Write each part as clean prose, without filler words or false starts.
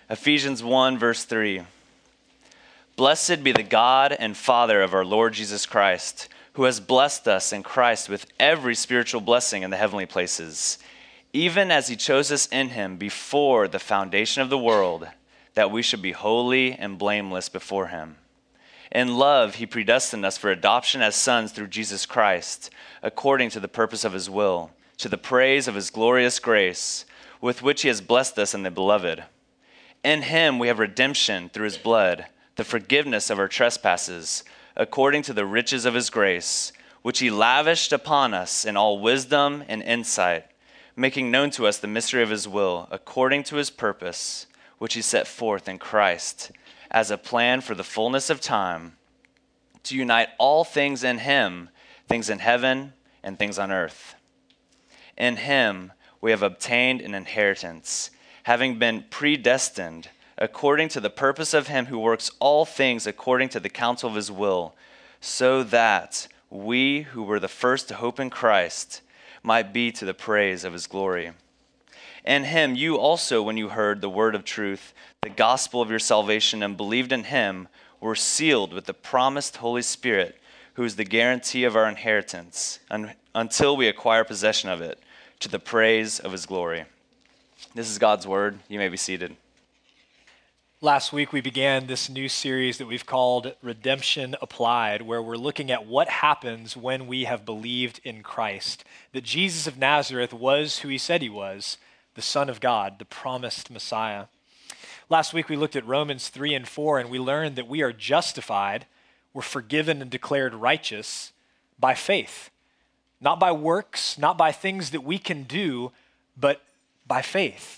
Ephesians 1, verse 3. Blessed be the God and Father of our Lord Jesus Christ, who has blessed us in Christ with every spiritual blessing in the heavenly places, even as he chose us in him before the foundation of the world, that we should be holy and blameless before him. In love, he predestined us for adoption as sons through Jesus Christ, according to the purpose of his will, to the praise of his glorious grace, with which he has blessed us in the Beloved. In him we have redemption through his blood, the forgiveness of our trespasses, according to the riches of his grace, which he lavished upon us in all wisdom and insight, making known to us the mystery of his will, according to his purpose, which he set forth in Christ, as a plan for the fullness of time, to unite all things in him, things in heaven and things on earth. In him we have obtained an inheritance, having been predestined according to the purpose of him who works all things according to the counsel of his will, so that we who were the first to hope in Christ might be to the praise of his glory. In him you also, when you heard the word of truth, the gospel of your salvation, and believed in him, were sealed with the promised Holy Spirit, who is the guarantee of our inheritance, until we acquire possession of it, to the praise of his glory. This is God's word. You may be seated. Last week, we began this new series that we've called Redemption Applied, where we're looking at what happens when we have believed in Christ, that Jesus of Nazareth was who he said he was, the Son of God, the promised Messiah. Last week, we looked at Romans 3 and 4, and we learned that we are justified, we're forgiven and declared righteous by faith, not by works, not by things that we can do, but by faith.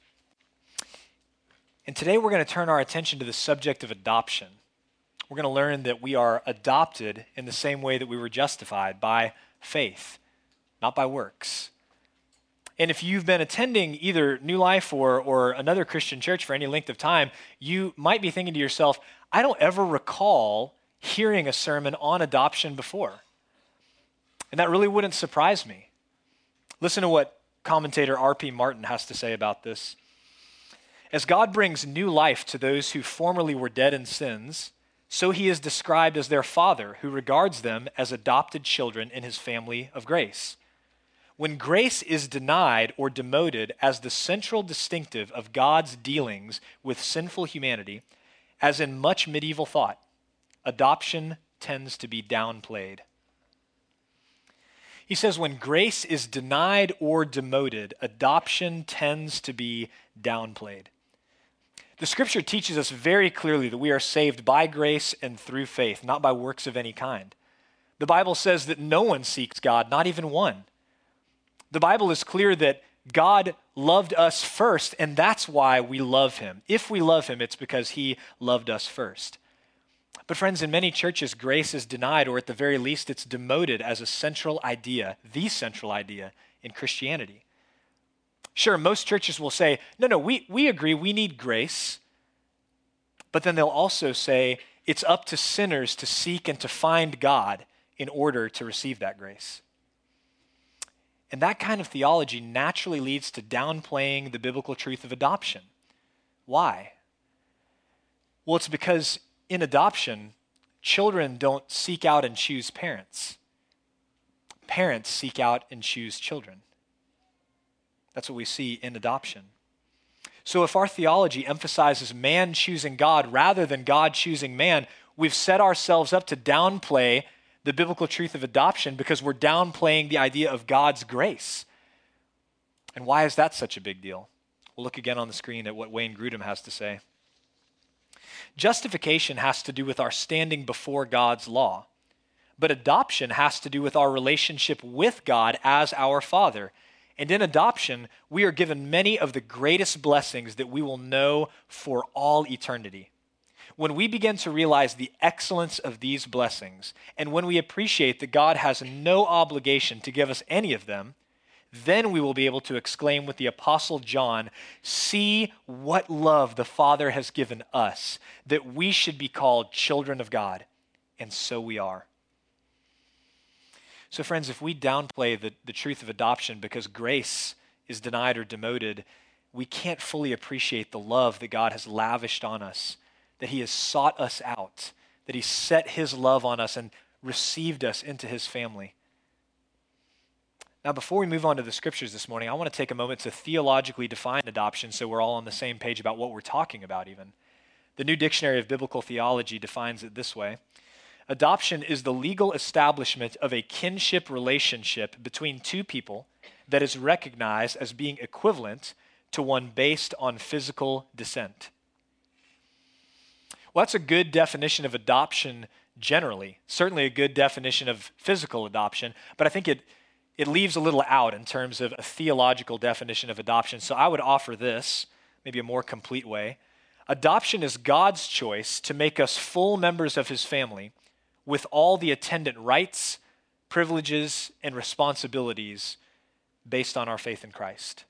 And today we're going to turn our attention to the subject of adoption. We're going to learn that we are adopted in the same way that we were justified, by faith, not by works. And if you've been attending either New Life or another Christian church for any length of time, you might be thinking to yourself, I don't ever recall hearing a sermon on adoption before. And that really wouldn't surprise me. Listen to what commentator R.P. Martin has to say about this. As God brings new life to those who formerly were dead in sins, so he is described as their Father, who regards them as adopted children in his family of grace. When grace is denied or demoted as the central distinctive of God's dealings with sinful humanity, as in much medieval thought, adoption tends to be downplayed. He says when grace is denied or demoted, adoption tends to be downplayed. The scripture teaches us very clearly that we are saved by grace and through faith, not by works of any kind. The Bible says that no one seeks God, not even one. The Bible is clear that God loved us first, and that's why we love him. If we love him, it's because he loved us first. But friends, in many churches, grace is denied, or at the very least, it's demoted as a central idea, the central idea in Christianity. Sure, most churches will say, no, we agree, we need grace. But then they'll also say, it's up to sinners to seek and to find God in order to receive that grace. And that kind of theology naturally leads to downplaying the biblical truth of adoption. Why? Well, it's because in adoption, children don't seek out and choose parents. Parents seek out and choose children. That's what we see in adoption. So if our theology emphasizes man choosing God rather than God choosing man, we've set ourselves up to downplay the biblical truth of adoption because we're downplaying the idea of God's grace. And why is that such a big deal? We'll look again on the screen at what Wayne Grudem has to say. Justification has to do with our standing before God's law, but adoption has to do with our relationship with God as our Father. And in adoption, we are given many of the greatest blessings that we will know for all eternity. When we begin to realize the excellence of these blessings, and when we appreciate that God has no obligation to give us any of them, then we will be able to exclaim with the Apostle John, "See what love the Father has given us, that we should be called children of God." And so we are. So friends, if we downplay the truth of adoption because grace is denied or demoted, we can't fully appreciate the love that God has lavished on us, that he has sought us out, that he set his love on us and received us into his family. Now, before we move on to the scriptures this morning, I want to take a moment to theologically define adoption so we're all on the same page about what we're talking about even. The New Dictionary of Biblical Theology defines it this way. Adoption is the legal establishment of a kinship relationship between two people that is recognized as being equivalent to one based on physical descent. Well, that's a good definition of adoption generally, certainly a good definition of physical adoption, but I think it leaves a little out in terms of a theological definition of adoption. So I would offer this, maybe a more complete way. Adoption is God's choice to make us full members of his family with all the attendant rights, privileges, and responsibilities based on our faith in Christ.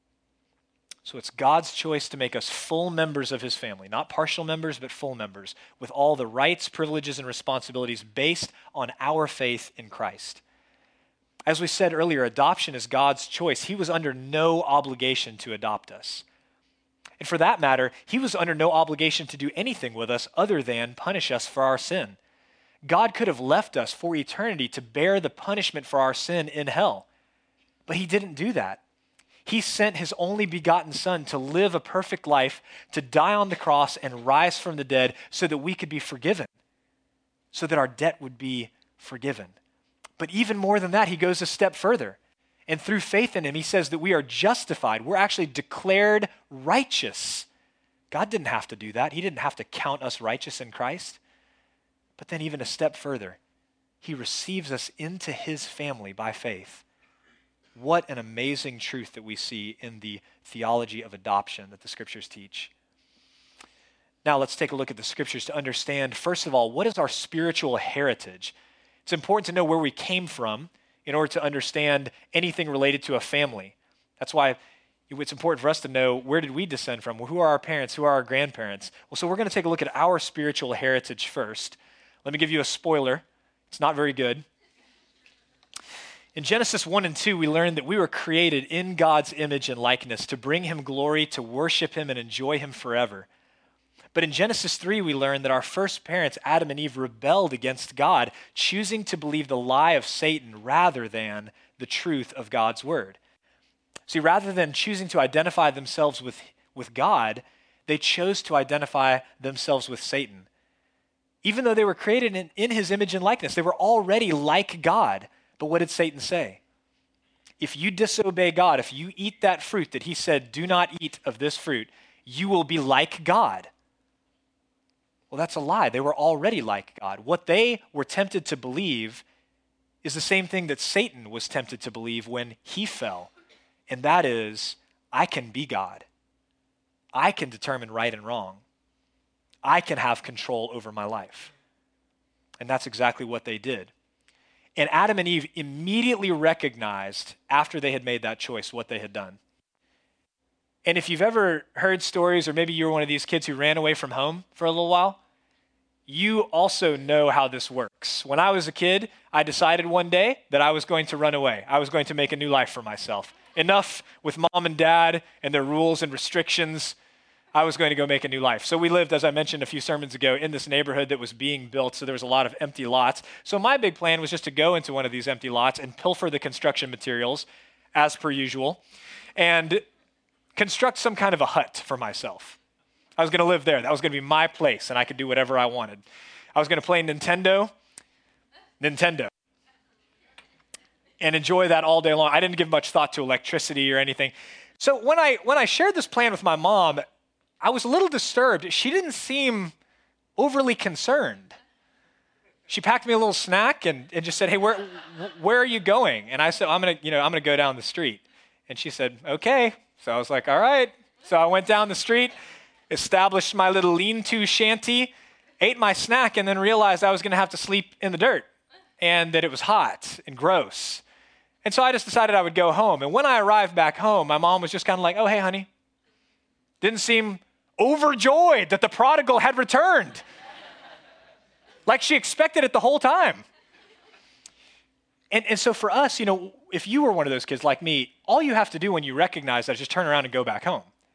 So it's God's choice to make us full members of his family, not partial members, but full members, with all the rights, privileges, and responsibilities based on our faith in Christ. As we said earlier, adoption is God's choice. He was under no obligation to adopt us. And for that matter, he was under no obligation to do anything with us other than punish us for our sin. God could have left us for eternity to bear the punishment for our sin in hell, but he didn't do that. He sent his only begotten Son to live a perfect life, to die on the cross and rise from the dead so that we could be forgiven, so that our debt would be forgiven. But even more than that, he goes a step further. And through faith in him, he says that we are justified. We're actually declared righteous. God didn't have to do that. He didn't have to count us righteous in Christ. But then even a step further, he receives us into his family by faith. What an amazing truth that we see in the theology of adoption that the scriptures teach. Now let's take a look at the scriptures to understand, first of all, what is our spiritual heritage? It's important to know where we came from in order to understand anything related to a family. That's why it's important for us to know, where did we descend from? Who are our parents? Who are our grandparents? Well, so we're going to take a look at our spiritual heritage first. Let me give you a spoiler. It's not very good. In Genesis 1 and 2, we learned that we were created in God's image and likeness to bring him glory, to worship him, and enjoy him forever. But in Genesis 3, we learn that our first parents, Adam and Eve, rebelled against God, choosing to believe the lie of Satan rather than the truth of God's word. See, rather than choosing to identify themselves with God, they chose to identify themselves with Satan. Even though they were created in his image and likeness, they were already like God. But what did Satan say? If you disobey God, if you eat that fruit that he said, do not eat of this fruit, you will be like God. Well, that's a lie. They were already like God. What they were tempted to believe is the same thing that Satan was tempted to believe when he fell. And that is, I can be God. I can determine right and wrong. I can have control over my life. And that's exactly what they did. And Adam and Eve immediately recognized, after they had made that choice, what they had done. And if you've ever heard stories, or maybe you were one of these kids who ran away from home for a little while, you also know how this works. When I was a kid, I decided one day that I was going to run away. I was going to make a new life for myself. Enough with mom and dad and their rules and restrictions. I was going to go make a new life. So we lived, as I mentioned a few sermons ago, in this neighborhood that was being built, so there was a lot of empty lots. So my big plan was just to go into one of these empty lots and pilfer the construction materials, as per usual, and construct some kind of a hut for myself. I was going to live there. That was going to be my place, and I could do whatever I wanted. I was going to play Nintendo, and enjoy that all day long. I didn't give much thought to electricity or anything. So when I shared this plan with my mom, I was a little disturbed. She didn't seem overly concerned. She packed me a little snack and just said, "Hey, where are you going?" And I said, I'm gonna go down the street." And she said, "Okay." So I was like, "All right." So I went down the street, established my little lean-to shanty, ate my snack, and then realized I was gonna have to sleep in the dirt and that it was hot and gross. And so I just decided I would go home. And when I arrived back home, my mom was just kind of like, "Oh, hey, honey." Didn't seem overjoyed that the prodigal had returned. Like she expected it the whole time. And so for us, if you were one of those kids like me, all you have to do when you recognize that is just turn around and go back home.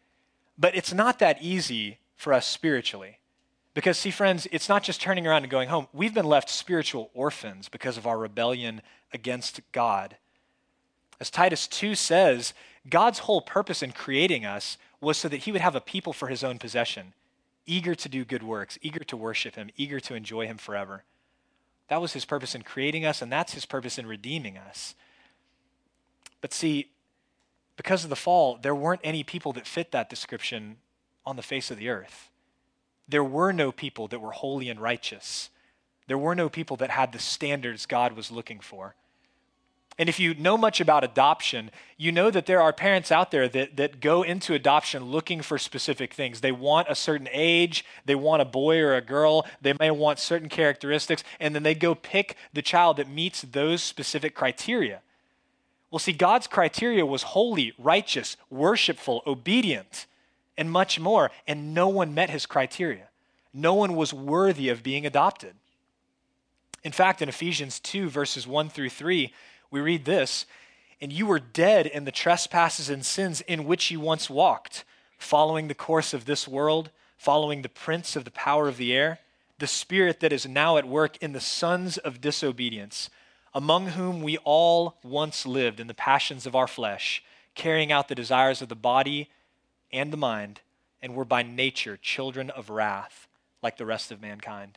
But it's not that easy for us spiritually. Because, see, friends, it's not just turning around and going home. We've been left spiritual orphans because of our rebellion against God. As Titus 2 says, God's whole purpose in creating us was so that he would have a people for his own possession, eager to do good works, eager to worship him, eager to enjoy him forever. That was his purpose in creating us, and that's his purpose in redeeming us. But see, because of the fall, there weren't any people that fit that description on the face of the earth. There were no people that were holy and righteous. There were no people that had the standards God was looking for. And if you know much about adoption, you know that there are parents out there that go into adoption looking for specific things. They want a certain age, they want a boy or a girl, they may want certain characteristics, and then they go pick the child that meets those specific criteria. Well, see, God's criteria was holy, righteous, worshipful, obedient, and much more, and no one met his criteria. No one was worthy of being adopted. In fact, in Ephesians 2, verses 1 through 3, we read this, "And you were dead in the trespasses and sins in which you once walked, following the course of this world, following the prince of the power of the air, the spirit that is now at work in the sons of disobedience, among whom we all once lived in the passions of our flesh, carrying out the desires of the body and the mind, and were by nature children of wrath, like the rest of mankind."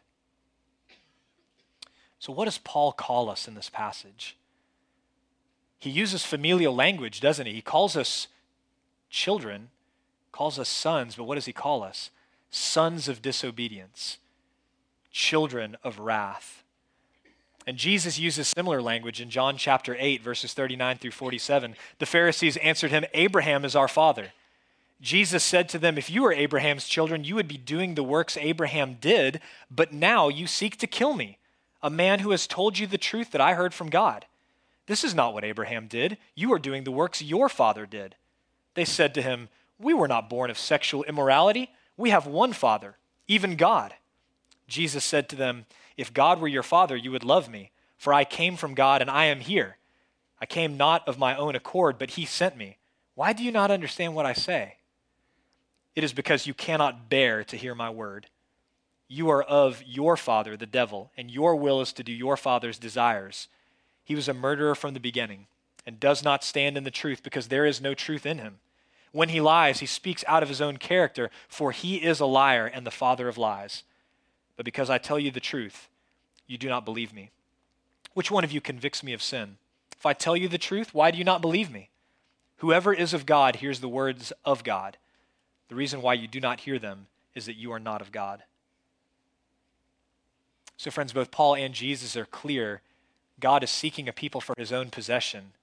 So what does Paul call us in this passage? He uses familial language, doesn't he? He calls us children, calls us sons, but what does he call us? Sons of disobedience, children of wrath. And Jesus uses similar language in John chapter 8, verses 39 through 47. The Pharisees answered him, "Abraham is our father." Jesus said to them, "If you were Abraham's children, you would be doing the works Abraham did, but now you seek to kill me, a man who has told you the truth that I heard from God. This is not what Abraham did. You are doing the works your father did." They said to him, "We were not born of sexual immorality. We have one Father, even God." Jesus said to them, "If God were your father, you would love me, for I came from God and I am here. I came not of my own accord, but he sent me. Why do you not understand what I say? It is because you cannot bear to hear my word. You are of your father, the devil, and your will is to do your father's desires. He was a murderer from the beginning and does not stand in the truth because there is no truth in him. When he lies, he speaks out of his own character, for he is a liar and the father of lies. But because I tell you the truth, you do not believe me. Which one of you convicts me of sin? If I tell you the truth, why do you not believe me? Whoever is of God hears the words of God. The reason why you do not hear them is that you are not of God." So friends, both Paul and Jesus are clear. God is seeking a people for his own possession.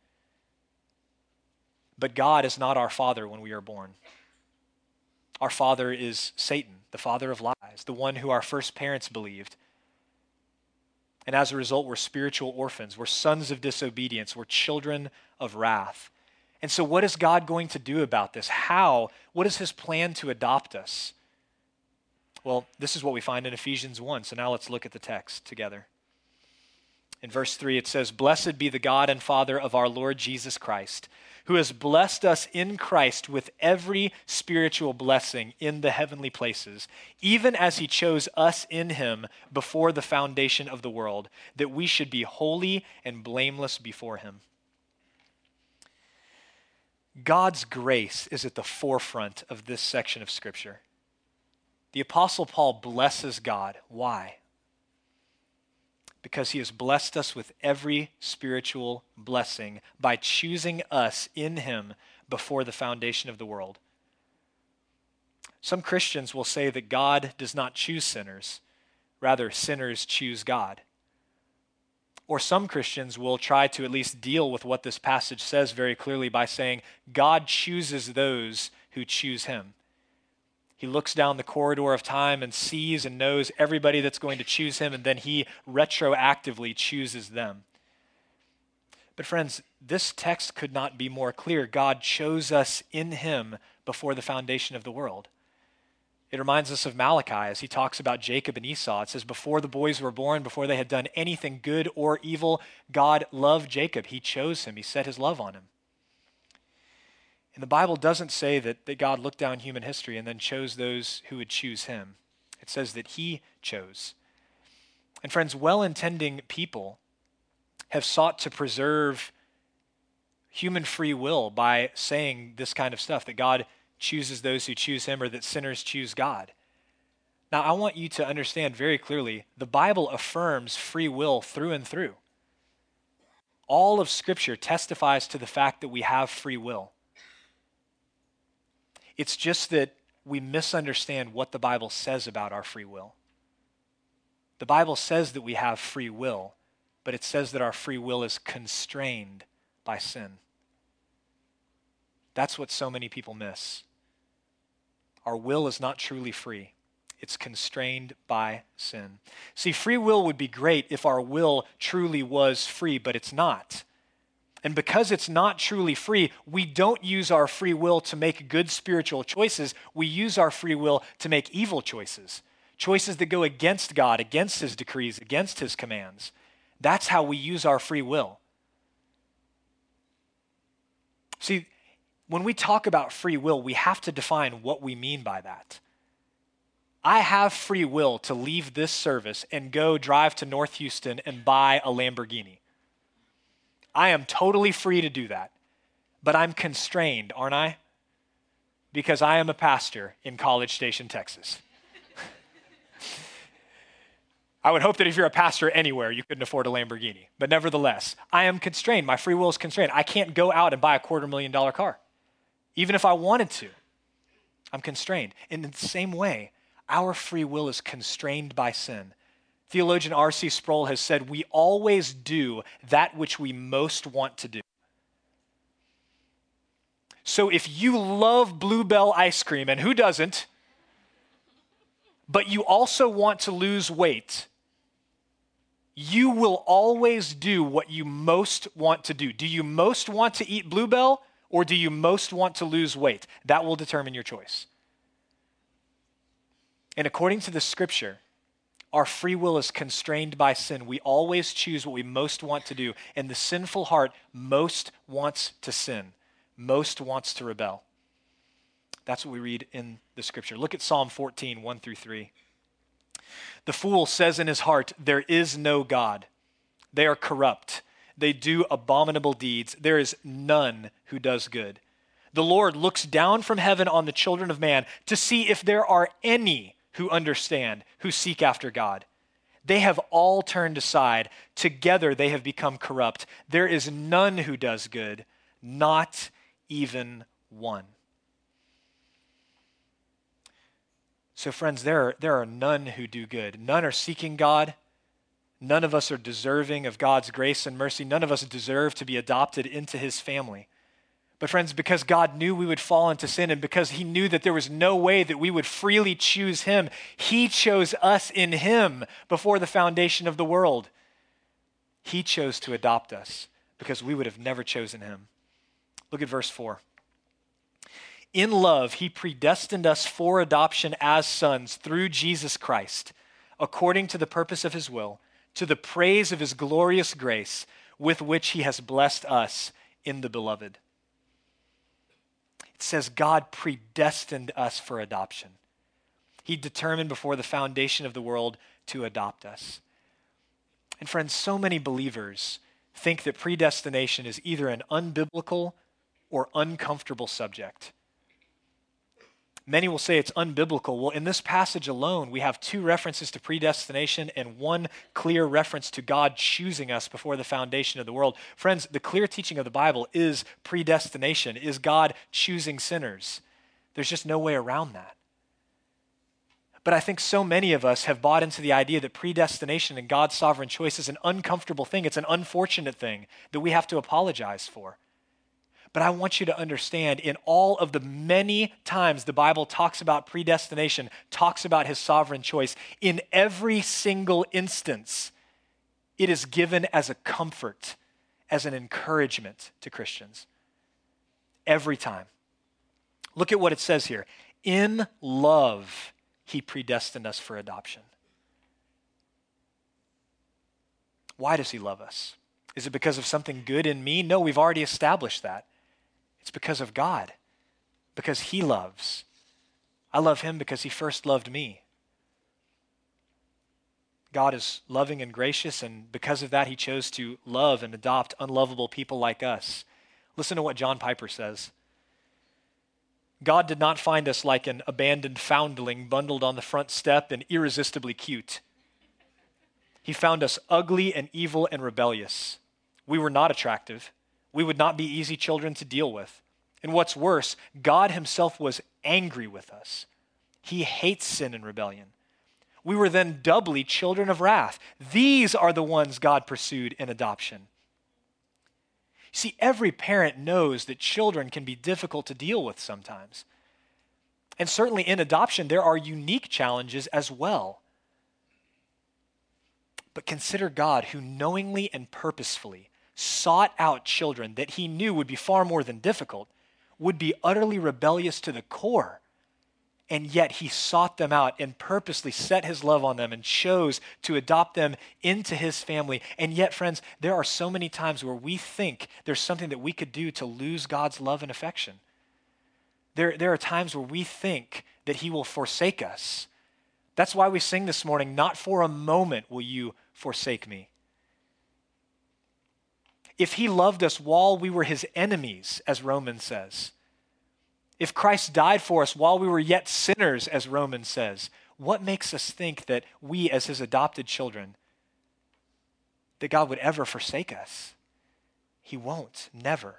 But God is not our father when we are born. Our father is Satan, the father of lies, the one who our first parents believed. And as a result, we're spiritual orphans. We're sons of disobedience. We're children of wrath. And so what is God going to do about this? How? What is his plan to adopt us? Well, this is what we find in Ephesians 1. So now let's look at the text together. In verse 3, it says, "Blessed be the God and Father of our Lord Jesus Christ, who has blessed us in Christ with every spiritual blessing in the heavenly places, even as he chose us in him before the foundation of the world, that we should be holy and blameless before him." God's grace is at the forefront of this section of Scripture. The Apostle Paul blesses God. Why? Because he has blessed us with every spiritual blessing by choosing us in him before the foundation of the world. Some Christians will say that God does not choose sinners. Rather, sinners choose God. Or some Christians will try to at least deal with what this passage says very clearly by saying God chooses those who choose him. He looks down the corridor of time and sees and knows everybody that's going to choose him, and then he retroactively chooses them. But friends, this text could not be more clear. God chose us in him before the foundation of the world. It reminds us of Malachi as he talks about Jacob and Esau. It says, before the boys were born, before they had done anything good or evil, God loved Jacob. He chose him. He set his love on him. And the Bible doesn't say that God looked down human history and then chose those who would choose him. It says that he chose. And friends, well-intending people have sought to preserve human free will by saying this kind of stuff, that God chooses those who choose him or that sinners choose God. Now, I want you to understand very clearly, the Bible affirms free will through and through. All of Scripture testifies to the fact that we have free will. It's just that we misunderstand what the Bible says about our free will. The Bible says that we have free will, but it says that our free will is constrained by sin. That's what so many people miss. Our will is not truly free. It's constrained by sin. See, free will would be great if our will truly was free, but it's not. And because it's not truly free, we don't use our free will to make good spiritual choices. We use our free will to make evil choices, choices that go against God, against his decrees, against his commands. That's how we use our free will. See, when we talk about free will, we have to define what we mean by that. I have free will to leave this service and go drive to North Houston and buy a Lamborghini. I am totally free to do that, but I'm constrained, aren't I? Because I am a pastor in College Station, Texas. I would hope that if you're a pastor anywhere, you couldn't afford a Lamborghini. But nevertheless, I am constrained. My free will is constrained. I can't go out and buy a $250,000 car, even if I wanted to. I'm constrained. In the same way, our free will is constrained by sin. Theologian R.C. Sproul has said, we always do that which we most want to do. So if you love Bluebell ice cream, and who doesn't, but you also want to lose weight, you will always do what you most want to do. Do you most want to eat Bluebell, or do you most want to lose weight? That will determine your choice. And according to the Scripture, our free will is constrained by sin. We always choose what we most want to do, and the sinful heart most wants to sin, most wants to rebel. That's what we read in the Scripture. Look at Psalm 14, 1 through 3. The fool says in his heart, there is no God. They are corrupt. They do abominable deeds. There is none who does good. The Lord looks down from heaven on the children of man to see if there are any who understand, who seek after God. They have all turned aside. Together they have become corrupt. There is none who does good, not even one. So friends, there are none who do good. None are seeking God. None of us are deserving of God's grace and mercy. None of us deserve to be adopted into his family. But friends, because God knew we would fall into sin, and because he knew that there was no way that we would freely choose him, he chose us in him before the foundation of the world. He chose to adopt us because we would have never chosen him. Look at verse 4. In love, he predestined us for adoption as sons through Jesus Christ, according to the purpose of his will, to the praise of his glorious grace, with which he has blessed us in the beloved. It says God predestined us for adoption. He determined before the foundation of the world to adopt us. And friends, so many believers think that predestination is either an unbiblical or uncomfortable subject. Many will say it's unbiblical. Well, in this passage alone, we have 2 references to predestination and 1 clear reference to God choosing us before the foundation of the world. Friends, the clear teaching of the Bible is predestination, is God choosing sinners. There's just no way around that. But I think so many of us have bought into the idea that predestination and God's sovereign choice is an uncomfortable thing. It's an unfortunate thing that we have to apologize for. But I want you to understand, in all of the many times the Bible talks about predestination, talks about his sovereign choice, in every single instance, it is given as a comfort, as an encouragement to Christians. Every time. Look at what it says here. In love, he predestined us for adoption. Why does he love us? Is it because of something good in me? No, we've already established that. It's because of God. because he loves. I love him because he first loved me. God is loving and gracious, and because of that, he chose to love and adopt unlovable people like us. Listen to what John Piper says. God did not find us like an abandoned foundling bundled on the front step and irresistibly cute. He found us ugly and evil and rebellious. We were not attractive. We would not be easy children to deal with. And what's worse, God himself was angry with us. He hates sin and rebellion. We were then doubly children of wrath. These are the ones God pursued in adoption. See, every parent knows that children can be difficult to deal with sometimes. And certainly in adoption, there are unique challenges as well. But consider God, who knowingly and purposefully sought out children that he knew would be far more than difficult, would be utterly rebellious to the core. And yet he sought them out and purposely set his love on them and chose to adopt them into his family. And yet, friends, there are so many times where we think there's something that we could do to lose God's love and affection. There are times where we think that he will forsake us. That's why we sing this morning, not for a moment will you forsake me. If he loved us while we were his enemies, as Romans says, if Christ died for us while we were yet sinners, as Romans says, what makes us think that we, as his adopted children, that God would ever forsake us? He won't, never.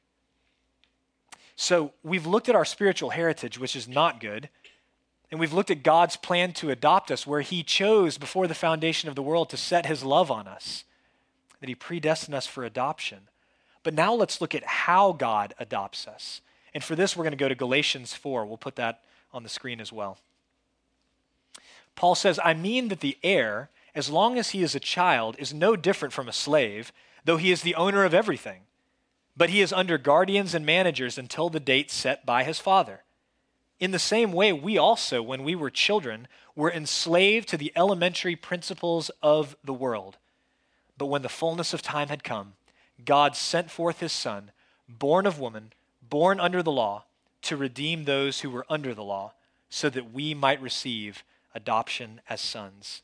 So we've looked at our spiritual heritage, which is not good, and we've looked at God's plan to adopt us, where he chose before the foundation of the world to set his love on us, that he predestined us for adoption. But now let's look at how God adopts us. And for this, we're going to go to Galatians 4. We'll put that on the screen as well. Paul says, I mean that the heir, as long as he is a child, is no different from a slave, though he is the owner of everything. But he is under guardians and managers until the date set by his father. In the same way, we also, when we were children, were enslaved to the elementary principles of the world. But when the fullness of time had come, God sent forth his Son, born of woman, born under the law, to redeem those who were under the law, so that we might receive adoption as sons.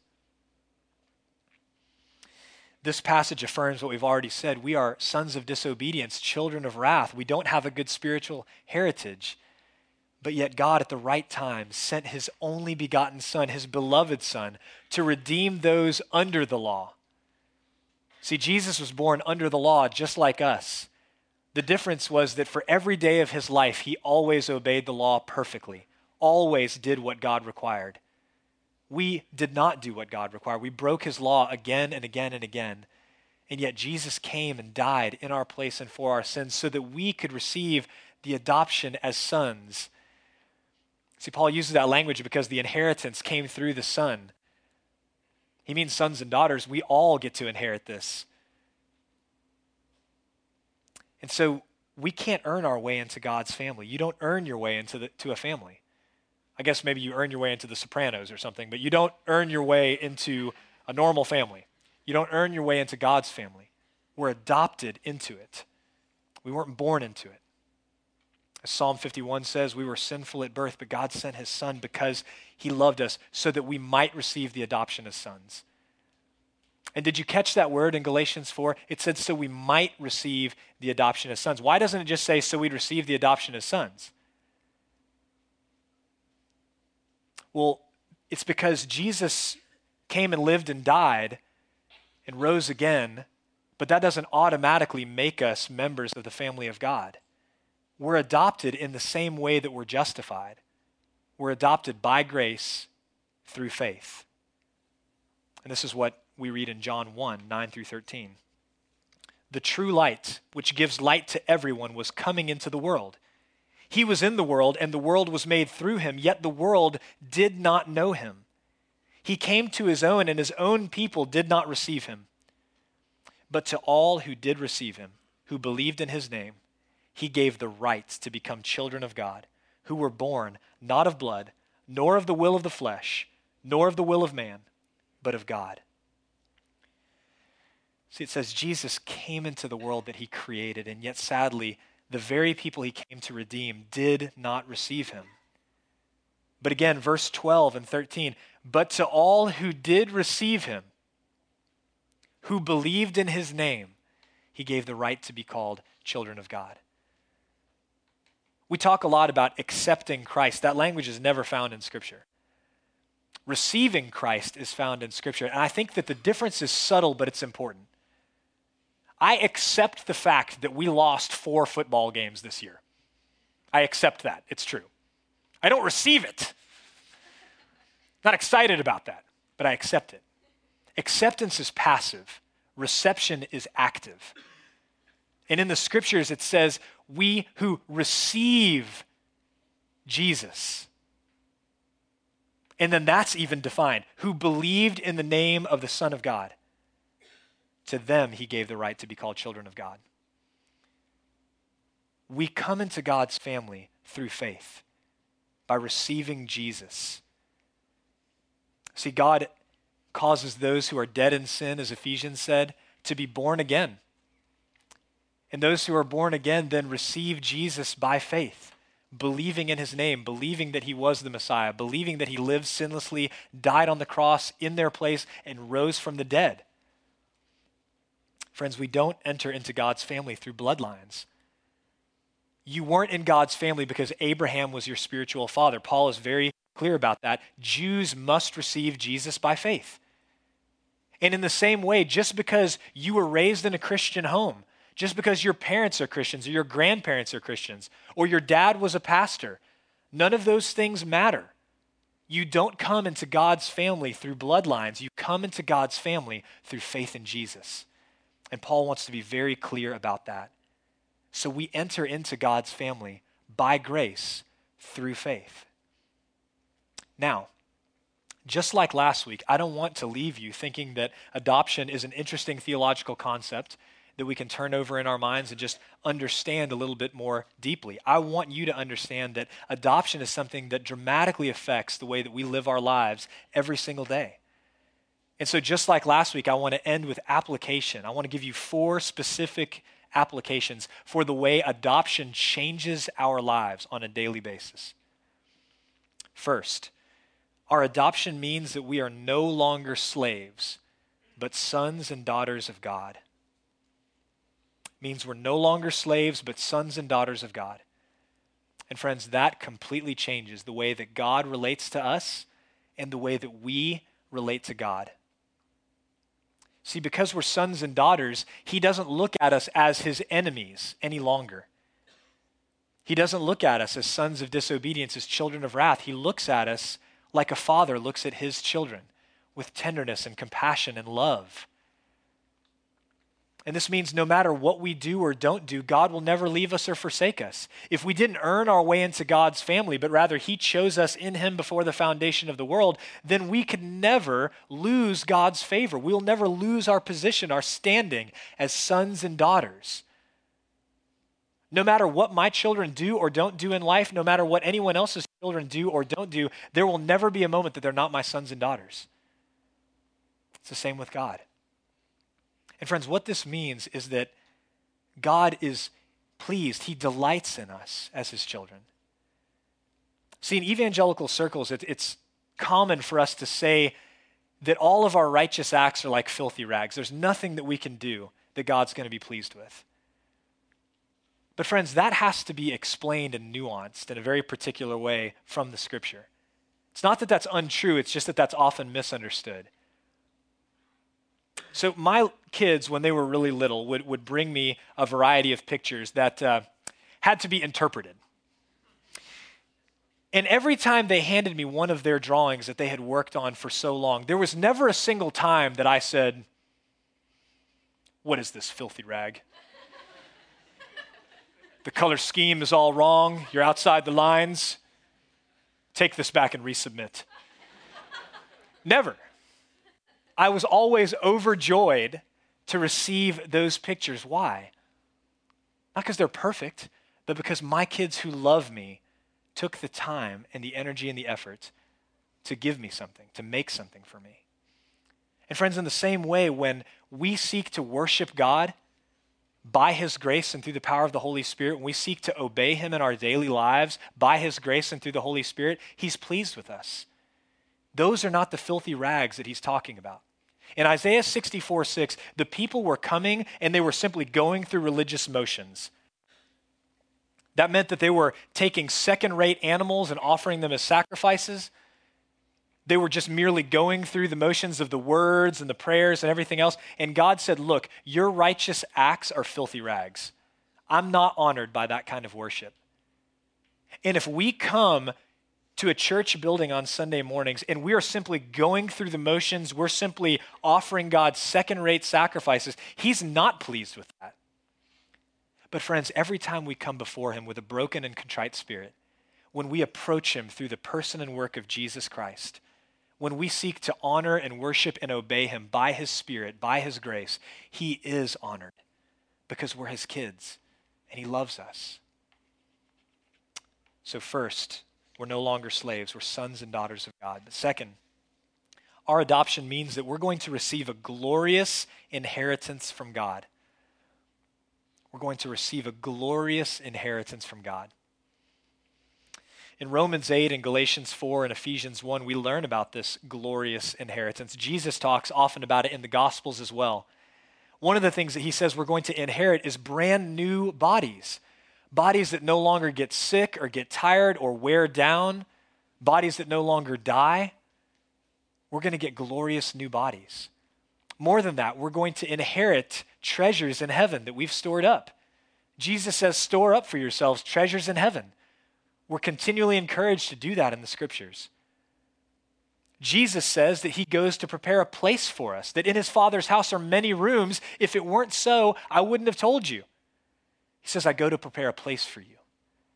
This passage affirms what we've already said. We are sons of disobedience, children of wrath. We don't have a good spiritual heritage. But yet God, at the right time, sent his only begotten Son, his beloved Son, to redeem those under the law. See, Jesus was born under the law just like us. The difference was that for every day of his life, he always obeyed the law perfectly, always did what God required. We did not do what God required. We broke his law again and again and again. And yet Jesus came and died in our place and for our sins so that we could receive the adoption as sons. See, Paul uses that language because the inheritance came through the Son. He means sons and daughters. We all get to inherit this. And so we can't earn our way into God's family. You don't earn your way to a family. I guess maybe you earn your way into the Sopranos or something, but you don't earn your way into a normal family. You don't earn your way into God's family. We're adopted into it. We weren't born into it. As Psalm 51 says, we were sinful at birth, but God sent his Son because he loved us so that we might receive the adoption as sons. And did you catch that word in Galatians 4? It said, so we might receive the adoption as sons. Why doesn't it just say, so we'd receive the adoption as sons? Well, it's because Jesus came and lived and died and rose again, but that doesn't automatically make us members of the family of God. We're adopted in the same way that we're justified. We're adopted by grace through faith. And this is what we read in John 1, 9 through 13. The true light, which gives light to everyone, was coming into the world. He was in the world, and the world was made through him, yet the world did not know him. He came to his own, and his own people did not receive him. But to all who did receive him, who believed in his name, he gave the right to become children of God, who were born not of blood, nor of the will of the flesh, nor of the will of man, but of God. See, it says Jesus came into the world that he created, and yet sadly, the very people he came to redeem did not receive him. But again, verse 12 and 13, but to all who did receive him, who believed in his name, he gave the right to be called children of God. We talk a lot about accepting Christ. That language is never found in Scripture. Receiving Christ is found in Scripture. And I think that the difference is subtle, but it's important. I accept the fact that we lost 4 football games this year. I accept that. It's true. I don't receive it. Not excited about that, but I accept it. Acceptance is passive. Reception is active. And in the Scriptures, it says, we who receive Jesus. And then that's even defined. Who believed in the name of the Son of God. To them, he gave the right to be called children of God. We come into God's family through faith, by receiving Jesus. See, God causes those who are dead in sin, as Ephesians said, to be born again. And those who are born again then receive Jesus by faith, believing in his name, believing that he was the Messiah, believing that he lived sinlessly, died on the cross in their place, and rose from the dead. Friends, we don't enter into God's family through bloodlines. You weren't in God's family because Abraham was your spiritual father. Paul is very clear about that. Jews must receive Jesus by faith. And in the same way, just because you were raised in a Christian home, just because your parents are Christians or your grandparents are Christians or your dad was a pastor, none of those things matter. You don't come into God's family through bloodlines. You come into God's family through faith in Jesus. And Paul wants to be very clear about that. So we enter into God's family by grace through faith. Now, just like last week, I don't want to leave you thinking that adoption is an interesting theological concept that we can turn over in our minds and just understand a little bit more deeply. I want you to understand that adoption is something that dramatically affects the way that we live our lives every single day. And so just like last week, I want to end with application. I want to give you 4 specific applications for the way adoption changes our lives on a daily basis. First, our adoption means that we are no longer slaves, but sons and daughters of God. It means we're no longer slaves, but sons and daughters of God. And friends, that completely changes the way that God relates to us and the way that we relate to God. See, because we're sons and daughters, he doesn't look at us as his enemies any longer. He doesn't look at us as sons of disobedience, as children of wrath. He looks at us like a father looks at his children, with tenderness and compassion and love. And this means no matter what we do or don't do, God will never leave us or forsake us. If we didn't earn our way into God's family, but rather he chose us in him before the foundation of the world, then we could never lose God's favor. We'll never lose our position, our standing as sons and daughters. No matter what my children do or don't do in life, no matter what anyone else's children do or don't do, there will never be a moment that they're not my sons and daughters. It's the same with God. And friends, what this means is that God is pleased. He delights in us as his children. See, in evangelical circles, it's common for us to say that all of our righteous acts are like filthy rags. There's nothing that we can do that God's going to be pleased with. But friends, that has to be explained and nuanced in a very particular way from the Scripture. It's not that that's untrue, it's just that that's often misunderstood. So my kids, when they were really little, would bring me a variety of pictures that had to be interpreted. And every time they handed me one of their drawings that they had worked on for so long, there was never a single time that I said, "What is this filthy rag? The color scheme is all wrong. You're outside the lines. Take this back and resubmit." Never. I was always overjoyed to receive those pictures. Why? Not because they're perfect, but because my kids who love me took the time and the energy and the effort to give me something, to make something for me. And friends, in the same way, when we seek to worship God, by his grace and through the power of the Holy Spirit, when we seek to obey him in our daily lives by his grace and through the Holy Spirit, he's pleased with us. Those are not the filthy rags that he's talking about. In Isaiah 64:6, the people were coming and they were simply going through religious motions. That meant that they were taking second-rate animals and offering them as sacrifices. They were just merely going through the motions of the words and the prayers and everything else. And God said, look, your righteous acts are filthy rags. I'm not honored by that kind of worship. And if we come to a church building on Sunday mornings and we are simply going through the motions, we're simply offering God second-rate sacrifices, he's not pleased with that. But friends, every time we come before him with a broken and contrite spirit, when we approach him through the person and work of Jesus Christ, when we seek to honor and worship and obey him by his Spirit, by his grace, he is honored because we're his kids and he loves us. So first, we're no longer slaves, we're sons and daughters of God. But second, our adoption means that we're going to receive a glorious inheritance from God. We're going to receive a glorious inheritance from God. In Romans 8 and Galatians 4 and Ephesians 1, we learn about this glorious inheritance. Jesus talks often about it in the Gospels as well. One of the things that he says we're going to inherit is brand new bodies. Bodies that no longer get sick or get tired or wear down. Bodies that no longer die. We're going to get glorious new bodies. More than that, we're going to inherit treasures in heaven that we've stored up. Jesus says, store up for yourselves treasures in heaven. We're continually encouraged to do that in the scriptures. Jesus says that he goes to prepare a place for us, that in his Father's house are many rooms. If it weren't so, I wouldn't have told you. He says, I go to prepare a place for you.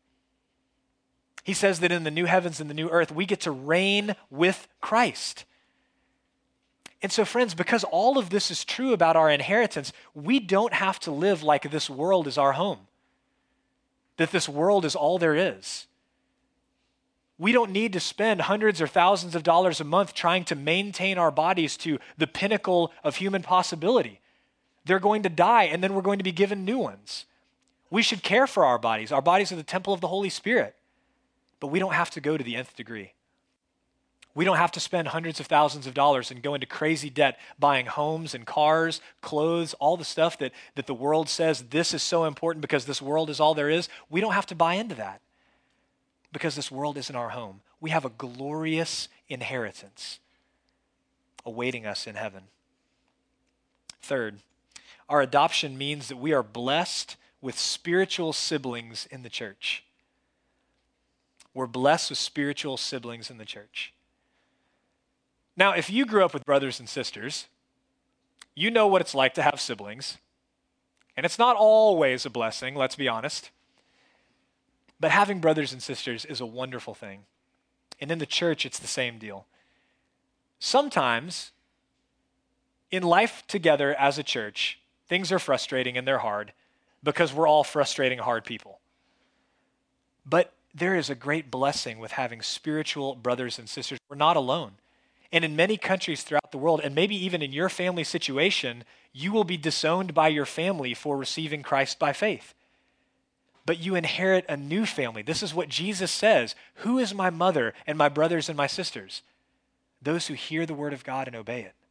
He says that in the new heavens and the new earth, we get to reign with Christ. And so, friends, because all of this is true about our inheritance, we don't have to live like this world is our home, that this world is all there is. We don't need to spend hundreds or thousands of dollars a month trying to maintain our bodies to the pinnacle of human possibility. They're going to die, and then we're going to be given new ones. We should care for our bodies. Our bodies are the temple of the Holy Spirit. But we don't have to go to the nth degree. We don't have to spend hundreds of thousands of dollars and go into crazy debt buying homes and cars, clothes, all the stuff that the world says this is so important because this world is all there is. We don't have to buy into that because this world isn't our home. We have a glorious inheritance awaiting us in heaven. Third, our adoption means that we are blessed with spiritual siblings in the church. We're blessed with spiritual siblings in the church. Now, if you grew up with brothers and sisters, you know what it's like to have siblings. And it's not always a blessing, let's be honest. But having brothers and sisters is a wonderful thing. And in the church, it's the same deal. Sometimes, in life together as a church, things are frustrating and they're hard because we're all frustrating, hard people. But there is a great blessing with having spiritual brothers and sisters. We're not alone. And in many countries throughout the world, and maybe even in your family situation, you will be disowned by your family for receiving Christ by faith. But you inherit a new family. This is what Jesus says. Who is my mother and my brothers and my sisters? Those who hear the word of God and obey it.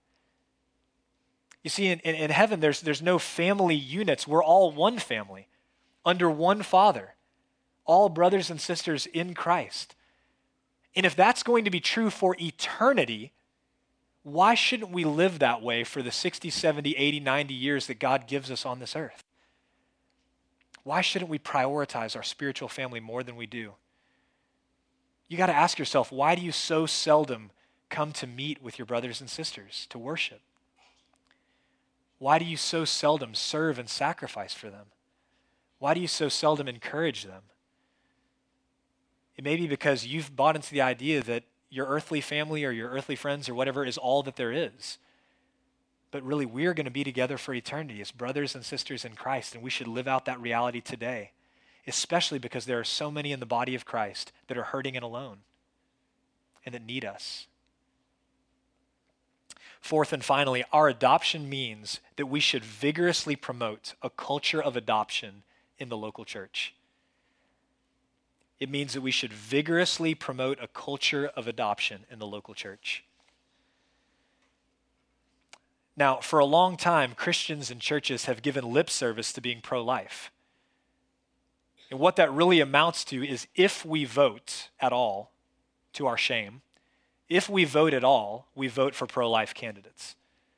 You see, in heaven, there's no family units. We're all one family, under one Father, all brothers and sisters in Christ. And if that's going to be true for eternity, why shouldn't we live that way for the 60, 70, 80, 90 years that God gives us on this earth? Why shouldn't we prioritize our spiritual family more than we do? You got to ask yourself, why do you so seldom come to meet with your brothers and sisters to worship? Why do you so seldom serve and sacrifice for them? Why do you so seldom encourage them? It may be because you've bought into the idea that your earthly family or your earthly friends or whatever is all that there is. But really, we're going to be together for eternity as brothers and sisters in Christ, and we should live out that reality today, especially because there are so many in the body of Christ that are hurting and alone and that need us. Fourth and finally, our adoption means that we should vigorously promote a culture of adoption in the local church. It means that we should vigorously promote a culture of adoption in the local church. Now, for a long time, Christians and churches have given lip service to being pro-life. And what that really amounts to is if we vote at all, to our shame, if we vote at all, we vote for pro-life candidates.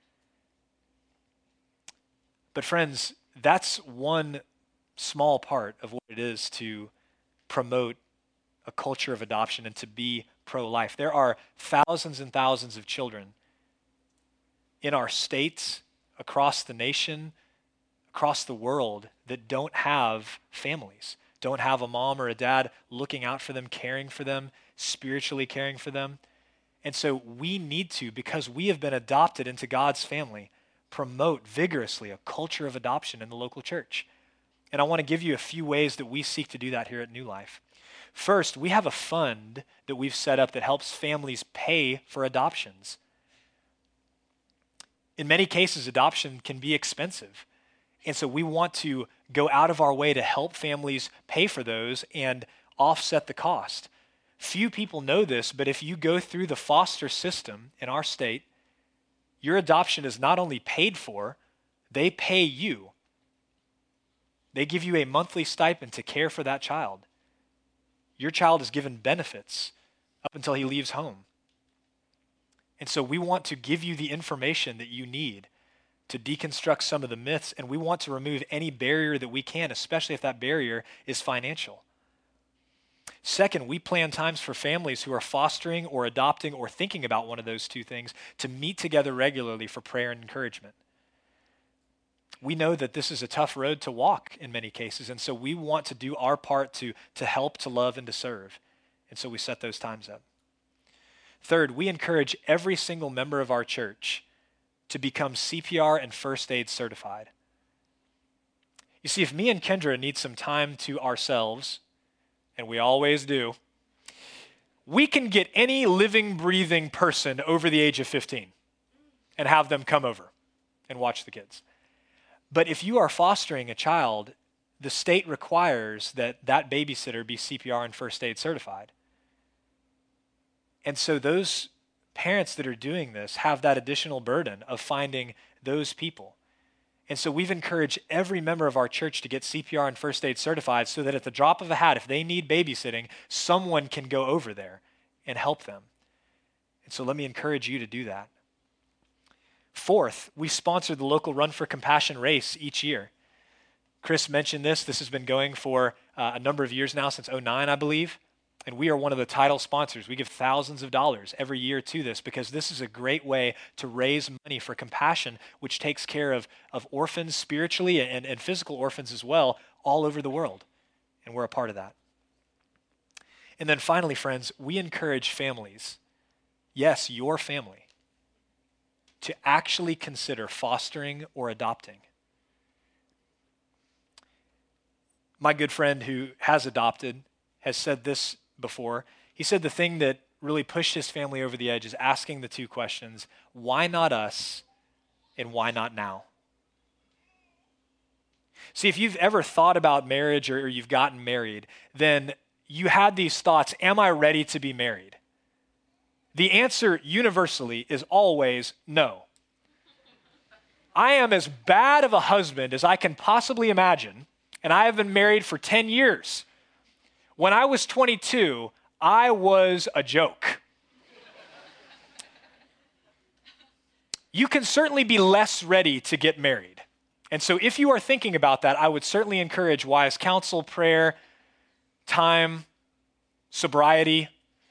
But friends, that's one small part of what it is to promote a culture of adoption and to be pro-life. There are thousands and thousands of children in our states, across the nation, across the world that don't have families, don't have a mom or a dad looking out for them, caring for them, spiritually caring for them. And so we need to, because we have been adopted into God's family, promote vigorously a culture of adoption in the local church. And I want to give you a few ways that we seek to do that here at New Life. First, we have a fund that we've set up that helps families pay for adoptions. In many cases, adoption can be expensive. And so we want to go out of our way to help families pay for those and offset the cost. Few people know this, but if you go through the foster system in our state, your adoption is not only paid for, they pay you. They give you a monthly stipend to care for that child. Your child is given benefits up until he leaves home. And so we want to give you the information that you need to deconstruct some of the myths, and we want to remove any barrier that we can, especially if that barrier is financial. Second, we plan times for families who are fostering or adopting or thinking about one of those two things to meet together regularly for prayer and encouragement. We know that this is a tough road to walk in many cases, and so we want to do our part to help, to love, and to serve. And so we set those times up. Third, we encourage every single member of our church to become CPR and first aid certified. You see, if me and Kendra need some time to ourselves, and we always do, we can get any living, breathing person over the age of 15 and have them come over and watch the kids. But if you are fostering a child, the state requires that that babysitter be CPR and first aid certified. And so those parents that are doing this have that additional burden of finding those people. And so we've encouraged every member of our church to get CPR and first aid certified so that at the drop of a hat, if they need babysitting, someone can go over there and help them. And so let me encourage you to do that. Fourth, we sponsor the local Run for Compassion race each year. Chris mentioned this. This has been going for a number of years now, since 2009, I believe. And we are one of the title sponsors. We give thousands of dollars every year to this because this is a great way to raise money for compassion, which takes care of orphans spiritually and physical orphans as well all over the world. And we're a part of that. And then finally, friends, we encourage families, yes, your family, to actually consider fostering or adopting. My good friend who has adopted has said this before. He said the thing that really pushed his family over the edge is asking the two questions, why not us and why not now? See, if you've ever thought about marriage or you've gotten married, then you had these thoughts, am I ready to be married? The answer universally is always no. I am as bad of a husband as I can possibly imagine, and I have been married for 10 years. When I was 22, I was a joke. You can certainly be less ready to get married. And so if you are thinking about that, I would certainly encourage wise counsel, prayer, time, sobriety.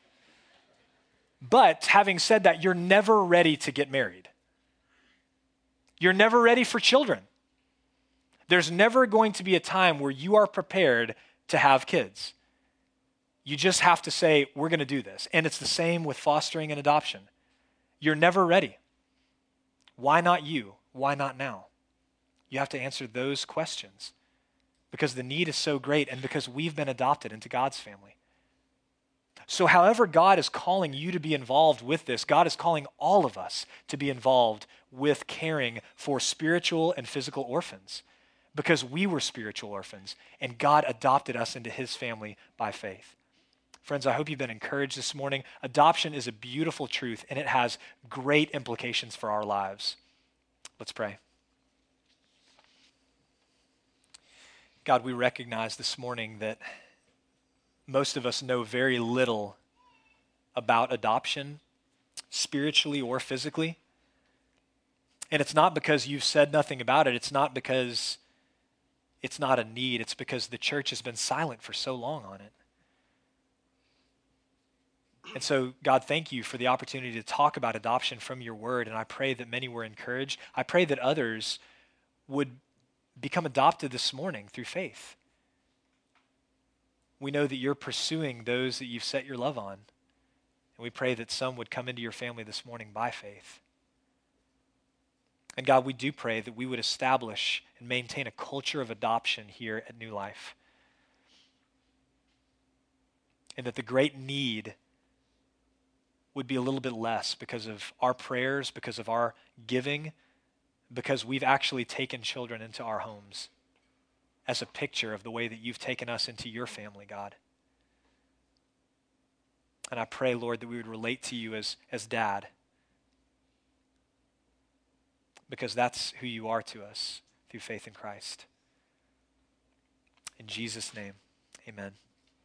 But having said that, you're never ready to get married. You're never ready for children. There's never going to be a time where you are prepared to have kids. You just have to say, we're going to do this. And it's the same with fostering and adoption. You're never ready. Why not you? Why not now? You have to answer those questions because the need is so great and because we've been adopted into God's family. So however God is calling you to be involved with this, God is calling all of us to be involved with caring for spiritual and physical orphans, because we were spiritual orphans and God adopted us into his family by faith. Friends, I hope you've been encouraged this morning. Adoption is a beautiful truth and it has great implications for our lives. Let's pray. God, we recognize this morning that most of us know very little about adoption, spiritually or physically. And it's not because you've said nothing about it. It's not because it's not a need. It's because the church has been silent for so long on it. And so, God, thank you for the opportunity to talk about adoption from your word. And I pray that many were encouraged. I pray that others would become adopted this morning through faith. We know that you're pursuing those that you've set your love on. And we pray that some would come into your family this morning by faith. And God, we do pray that we would establish and maintain a culture of adoption here at New Life. And that the great need would be a little bit less because of our prayers, because of our giving, because we've actually taken children into our homes as a picture of the way that you've taken us into your family, God. And I pray, Lord, that we would relate to you as dad, because that's who you are to us through faith in Christ. In Jesus' name, amen.